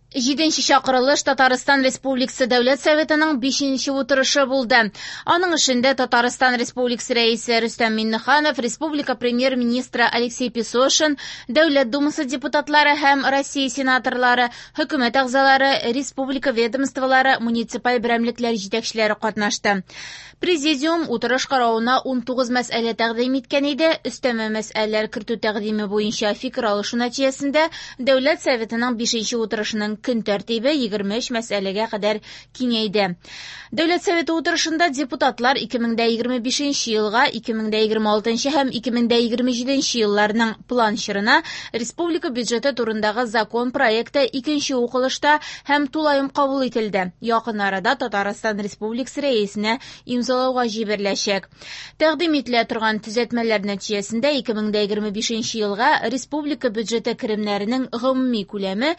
7-нче чакырылыш Татарстан Республикасы Дәүләт Советының 5-нче утырышы булды. Аның эшендә Татарстан Республикасы рәисе Рөстәм Миңнеханов, Республика премьер-министры Алексей Песошин, Дәүләт Думасы депутатлары һәм Россия сенаторлары, хөкүмәт әгъзалары, республика ведомстволары, муниципаль берәмлекләр җитәкчеләре катнашты. Президиум утырыш карауына 19 мәсьәлә тәкъдим иткән иде. Өстәмә мәсьәләләр кертү тәкъдиме буенча фикер алышу нәтиҗәсендә Дәүләт Советының 5-нче утырышының көн тәртибе 23 мәсьәләгә кадәр киңәйде. Дәүләт Советы утырышында депутатлар 2025 елга, 2026 һәм 2027 елларның план чорына республика бюджеты турындагы закон проекты 2нче укылышта һәм тулаем кабул ителде. Якын арада Татарстан Республикасы рәисенә имзалауга җибәреләчәк. Тәкъдим ителә торган төзәтмәләр нәтиҗәсендә 2025 елга республика бюджеты керемнәренең гомуми күләме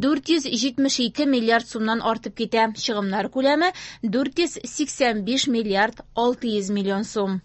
472 миллиард сумнан артып китә. Чыгымнар күләме 485 миллиард 600 миллион сум.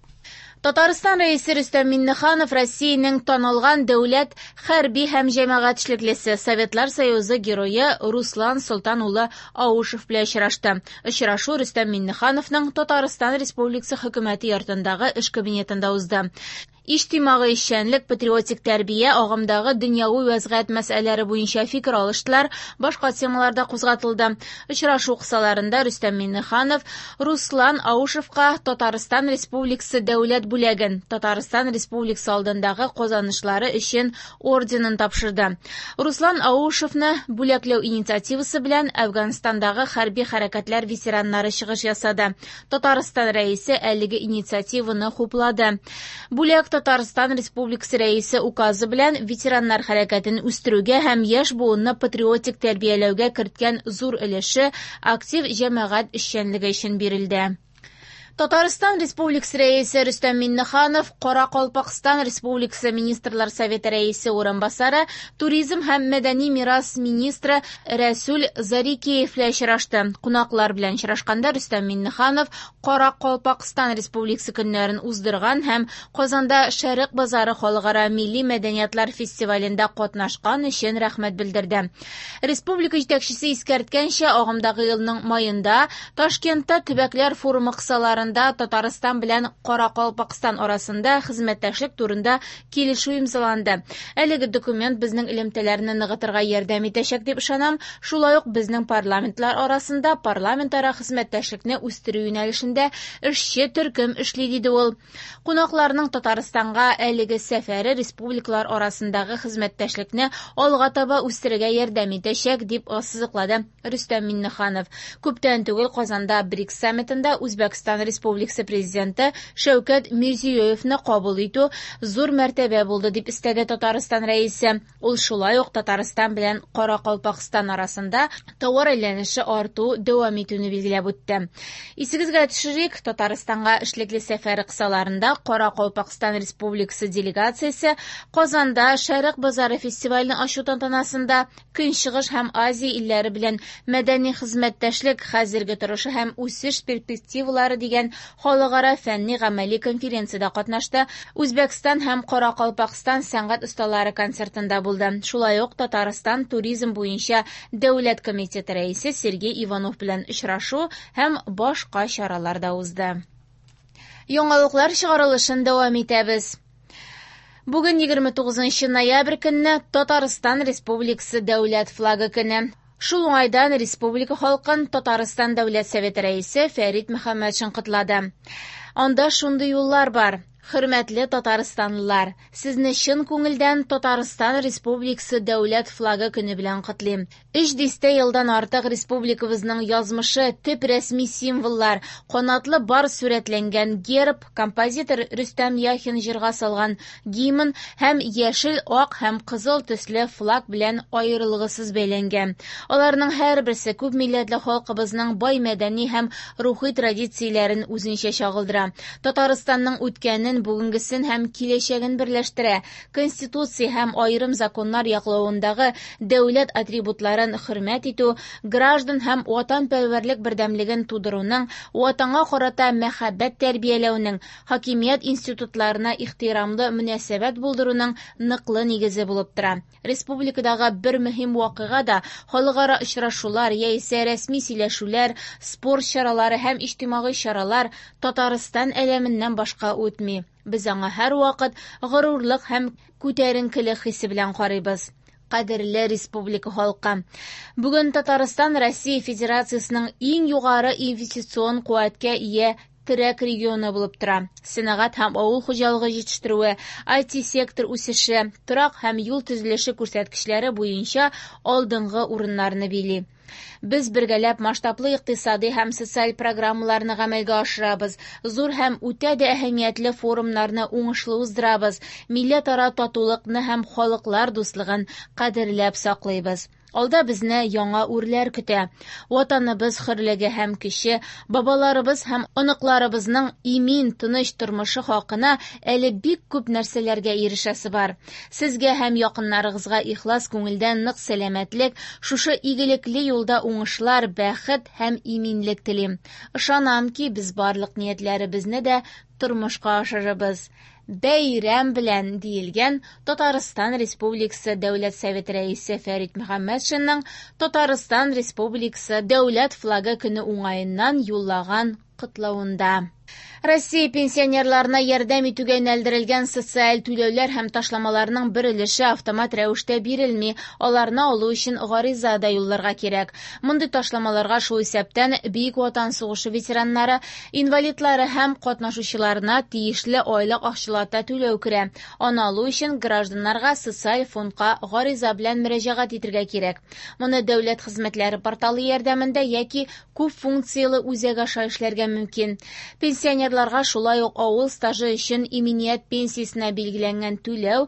Татарстан рәисе Рөстәм Миңнеханов Россиянең танылган дәүләт хәрби һәм җәмәгать эшлеклесе Советлар Союзы герое Руслан Солтан улы Аушев белән очрашты. Очрашу Рөстәм Миңнехановның Татарстан Республикасы хөкүмәте йортындагы эш кабинетында узды. Иҗтимагый эшчәнлек, патриотик тәрбия, агымдагы дөньяви вәзгыять мәсьәләләре буенча фикер алыштылар, башка темаларда кузгатылды. Очрашу кысаларында Рөстәм Миңнеханов Руслан Аушевка Татарстан Республикасы дәүләт бүләген, Татарстан Республикасы алдындагы казанышлары өчен орденын тапшырды. Руслан Аушевны бүләкләү инициативасы белән Әфганстандагы хәрби хәрәкәтләр ветераннары чыгыш ясады. Татарстан рәисе әлеге инициативаны хуплады. Бүләк Татарстан Республикасы рәисе указы белән ветераннар хәрәкәтен үстерүгә һәм яшь буынны патриотик тәрбияләүгә керткән зур өлеше актив җәмәгать эшчәнлеге өчен бирелде. Татарстан Республикасы рәисе Рөстәм Миңнеханов Каракалпакстан Республикасы Министрлар Советы рәисе урынбасары, туризм һәм мәдәни мирас министры Рәсүл Зарикиев белән очрашты. Кунаклар белән очрашканда Рөстәм Миңнеханов Каракалпакстан Республикасы көннәрен уздырган һәм Казанда Шәрык базары халыкара милли мәдәниятлар фестивалендә катнашкан өчен рәхмәт белдерде. Республика җитәкчесе искәрткәнчә, агымдагы елның маенда Ташкентта төбәкләр форумы кысалары Татарстан белән Каракалпакстан арасында хезмәттәшлек турында килешү имзаланды. Әлеге документ безнең элемтәләрне ныгытырга ярдәм итәчәк дип ышанам. Шулай ук безнең парламентлар арасында парламентара хезмәттәшлекне үстерү юнәлешендә эшче төркем эшли, диде ул. Кунакларның Татарстанга әлеге сәфәре республикалар арасындагы хезмәттәшлекне алга таба үстерергә ярдәм итәчәк дип ассызыклады Рөстәм Миңнеханов. Күптән түгел Казанда БРИКС саммитында Үзбәкстан Республикасы президенты Шәүкәт Мирзиёевны кабул итү зур мәртәбә булды дип истәде Татарстан рәисе. Ул шулай ук Татарстан белән Каракалпакстан арасында товар әйләнеше арту дәвам итүне билгеләп үтте. Исегезгә төшерик, Татарстанга эшлекле сәфәре кысаларында Каракалпакстан Республикасы делегациясе Казанда Шәрык базары фестиваленең ачу тантанасында Көнчыгыш һәм Азия илләре белән мәдәни хезмәттәшлек, хәзерге торышы һәм үсеш перспективалары дигән халыкара фәнни-гамәли конференцияда катнашты. Үзбәкстан һәм Каракалпакстан сәнгать осталары концертында булды. Шулай ук Татарстан туризм буенча дәүләт комитеты рәисе Сергей Иванов белән очрашу һәм башка чаралар да узды. Яңалыклар чыгарылышын дәвам итәбез. Бүген 29 ноябрь көнне Татарстан Республикасы дәүләт флагы көне. Шул уңайдан республика халкын Татарстан Дәүләт Советы рәисе Фәрит Мөхәммәтшин котлады. Анда шундый юллар бар. Хөрмәтле татарстанлылар, сезне чын күңелдән Татарстан Республикасы дәүләт флагы көне белән котлыйм. 300 елдан артык республикабызның язмышы, төп рәсми символлар, канатлы бар сурәтләнгән герб, композитор Рөстәм Яхин җырга салган гимн һәм яшел, ак һәм кызыл төсле флаг белән аерылгысыз бәйләнгән. Аларның һәрберсе күп милләтле халкыбызның бай мәдәни һәм рухи традицияләрен үзенчә чагылдыра. тора. Татарстанның үткәнен, бүгенгесен һәм киләчәген берләштерә. Конституция һәм айрым законнар яклауындагы дәүләт атрибутларын хөрмәт итү, граждан һәм ватанпәрвәрлек бердәмлеген тудыруның, ватанга карата мәхәббәт тәрбияләүнең, хакимият институтларына ихтирамлы мөнәсәбәт булдыруның ныклы нигезе булып тора. Республикадагы бер мөһим вакыйга да халыкара очрашулар яисә рәсми сөйләшүләр, спорт чаралары һәм иҗтимагый чаралар Татарстан әләменнән башка үтми. Без аңа һәр вакыт горурлык һәм күтәренкелек хисе белән карыйбыз. Кадерле республика халкы. Бүген Татарстан Россия Федерациясының иң югары инвестицион куәткә ия терәк регионы булып тора. Сәнәгать һәм авыл хуҗалыгы җитештерүе, IT-сектор үсеше, торак һәм юл төзелеше күрсәткечләре буенча алдынгы урыннарны били. Без бергәләп масштаблы икътисади һәм социаль программаларны гамәлгә ашырабыз. Зур һәм үтә дә әһәмиятле форумнарны уңышлы уздырабыз. Милләтара татулыкны һәм халыклар дуслыгын кадерләп саклыйбыз. Алда безне яңа үрләр көтә. Ватаныбыз хөрлеге һәм көче, бабаларыбыз һәм оныкларыбызның имин, тыныч тормышы хакына әле бик күп нәрсәләргә ирешәсе бар. Сезгә һәм якыннарыгызга ихлас күңелдән нык сәламәтлек, шушы игелекле юлда уңышлар, бәхет һәм иминлек телим. Ышанам ки, без барлык ниятләребезне дә тормышка ашырабыз. Бәйрәм белән диелгән Татарстан Республикасы Дәүләт Советы рәисе Фәрит Мөхәммәтшинның Татарстан Республикасы дәүләт флагы көне уңаеннан юллаган котлавында. Россия пенсионерларына ярдәм итүгә юнәлдерелгән социаль түләүләр һәм ташламаларның бер өлеше автомат рәвештә бирелми, аларны алу өчен гариза да юлларга кирәк. Мондый ташламаларга шул исәптән Бөек Ватан сугышы ветераннары, инвалидлары һәм катнашучыларына тиешле айлык акчалата түләү керә. Аны алу өчен гражданнарга социаль фондка гариза белән мөрәҗәгать итәргә кирәк. Моны дәүләт хезмәтләре порталы ярдәмендә яки күп функцияле үзәк аша эшләргә мөмкин. Пенсионерларга шулай ук авыл стажы өчен иминiyet пенсиясенә билгеләнгән түләү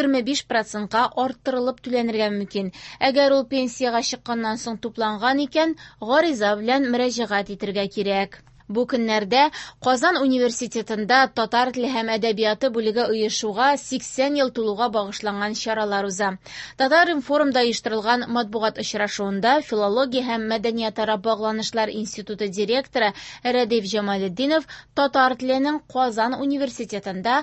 25%-ка арттырылып түләнергә мөмкин. Әгәр ул пенсияга чыкканнан соң тупланган икән, гариза белән мөрәҗәгать итәргә кирәк. Бу көннәрдә Казан университетында татар теле һәм әдәбияты бүлеге оешуга 80 ел тулуга багышланган чаралар уза. Татар-информда оештырылган матбугат очрашуында филология һәм мәдәниятара багланышлар институты директоры Рәдиф Җамалетдинов татар теленең Казан университетында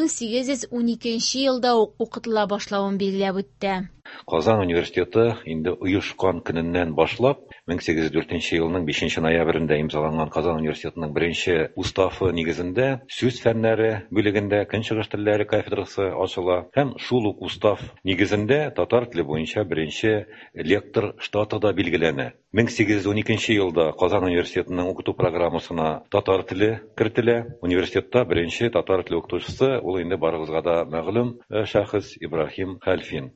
1812 елда укытыла башлавын билгеләп үтте. Казан университеты инде оешкан көненнән башлап 1804 елның 5 ноябрендә имзаланган Казан университетының беренче уставы нигезендә сүз фәннәре бүлегендә көнчыгыш телләре кафедрасы ачыла һәм шул ук устав нигезендә татар теле буенча беренче лектор штаты да билгеләнә. 1812 елда Казан университетының укыту программасына татар теле кертелә. Университетта беренче татар теле укытучысы ул инде барыгызга да мәгълүм шәхес Ибраһим Хәлфин.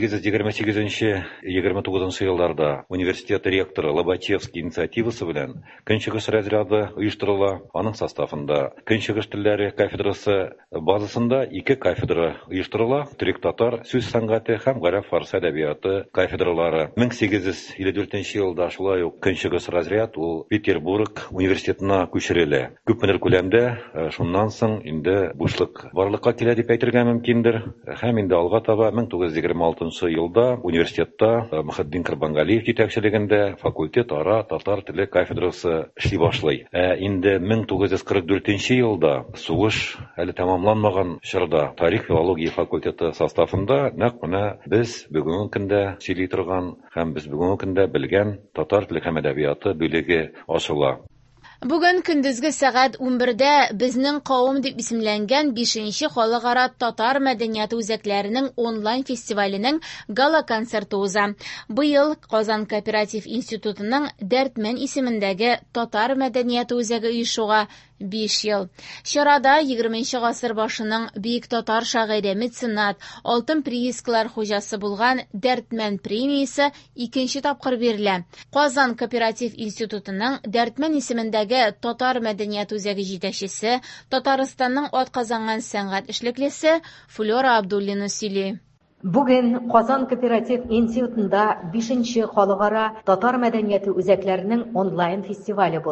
1828-29 елларда университет ректоры Лобачевский инициативасы белән көнчыгыш разряды оештырыла. Аның составында көнчыгыш телләре кафедрасы базасында 2 кафедра оештырыла. Төрек-татар сүз сәнгате һәм гарәп-фарсы әдәбияты кафедралары. 1854 елда шулай ук көнчыгыш разряд ул Петербург университетына күчерелә. Күпмедер күләмдә шуннан соң инде бушлык барлыкка килә дип әйтергә мөмкиндер. Һәм инде алга таба 1926 елда университетта Мөхәддин Кырбангалиев җитәкчелегендә факультет-ара татар теле кафедрасы эшли башлый. Инде 1944 елда сугыш әле тәмамланмаган чорда тарих филология факультеты составында нәкъ менә без бүгенге көндә сөйли торган һәм без бүгенге көндә белгән татар теле һәм әдәбияты бүлеге ачыла. Бүген көндезге сәгать 11-дә безнең кавым дип исемләнгән 5-нче халыкара татар мәдәнияте үзәкләренең онлайн фестиваленең гала концерты уза. Быел Казан кооператив институтының Дәртмен исемендәге татар мәдәнияте үзәге оешуга 5 ел. Чарада 20-нче гасыр башының бөек татар шагыйре, меценат, алтын приискалар хуҗасы булган Дәртмен премиясе 2нче тапкыр бирелә. Казан кооператив институтының Дәртмен исемендәге татар мәдәнияте үзәге җитәкчесе, Татарстанның атказанган сәнгать эшлеклесе Флора Абдуллина сөйли. Бүген Казан кооператив институтында 5-нче халыкара татар мәдәнияте үзәкләренең онлайн фестивале була.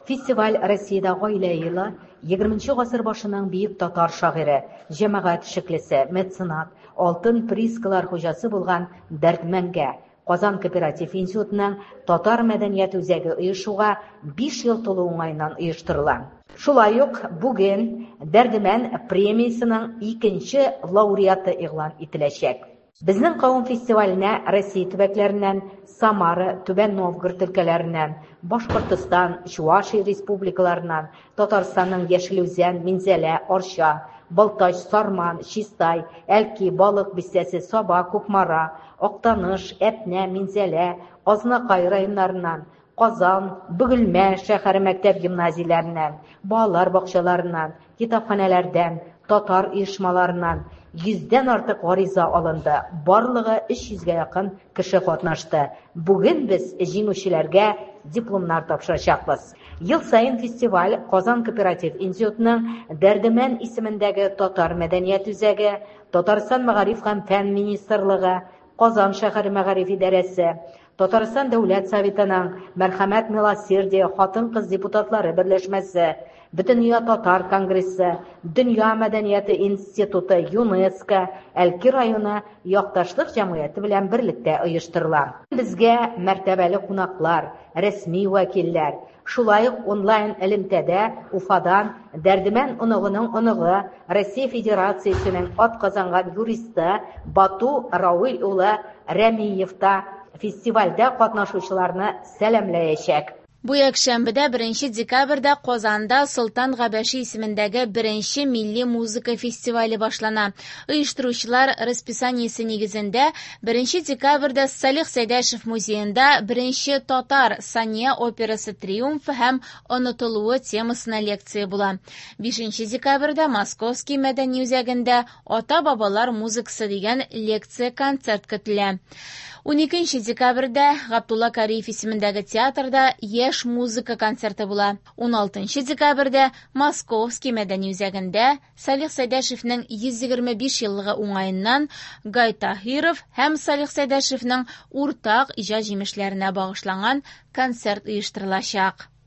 Фестиваль Россиядә гаилә елы, 20 гасыр башының бийек татар шагыйре, җәмәгать шиклесе, меценат, алтын приискалар хуҗасы булган Дәрдмәнгә Казан кооператив институтының татар мәдәният үзәге оешуга 5 ел тулу уңайыннан оештырыла. Шулай ук бүген Дәрдемән премиясының 2нче лауреаты игълан ителәчәк. Безнең кавым фестиваленә Россия төбәкләреннән, Самара, Түбән Новгород өлкәләреннән, Башкортстан, Чувашия республикаларыннан, Татарстанның Яшелүзән, Минзәлә, Арча, Балтач, Сарман, Чистай, Әлки, Балык бистәсе, Саба, Кукмара, Актаныш, Әтнә, Минзәлә, Азнакай районнарыннан, Казан, Бөгелмә шәһәр мәктәп гимназияләреннән, балалар бакчаларыннан, китапханәләрдән, татар оешмаларыннан 100дән артык гариза алынды. Барлыгы 300гә якын кеше катнашты. Бүген без җиңүчеләргә дипломнар тапшырачакбыз. Ел сайын фестиваль Казан кооператив институтының Дәрдемән исемендәге татар мәдәният үзәге, Татарстан мәгариф һәм фән министрлыгы, Казан шәһәр мәгариф идарәсе, Татарстан дәүләт советының Мәрхәмәт милосердие хатын-кыз депутатлары берләшмәсе, Бөтенья татар конгрессы, Дөнья мәдәнияте институты, ЮНЕСКО, Әлки районы якташлык җәмгыяте белән берлектә оештырыла. Безгә мәртәбәле кунаклар, рәсми вәкилләр, шулай ук онлайн элемтәдә Уфадан Дәрдемән оныгының оныгы, Россия Федерациясенең атказанган юристы Бату Рауил улы Рәмиев та фестивальдә катнашучыларны сәламләячәк. Бу якшәмбедә 1 декабрьдә Казанда Солтан Габәши исемендәге 1нче милли музыка фестивале башлана. Оештыручылар расписаниесе нигезендә 1 декабрьдә Салих Сәйдәшев музеенда 1нче татар Сания операсы триумфы һәм онытылуы темасына лекция була. 5 декабрьдә Московский мәдәни үзәгендә ата-бабалар музыкасы дигән лекция-концерт көтелә. 12 декабрьдә Габдулла Кариев исемендәге театрда яшь музыка концерты була. 16 декабрьдә Московский мәдәни үзәгендә Салих Сәйдәшевнең 125 еллыгы уңаеннан Гай Таһиров һәм Салих Сәйдәшевнең уртак иҗат җимешләренә багышланган концерт оештырылачак.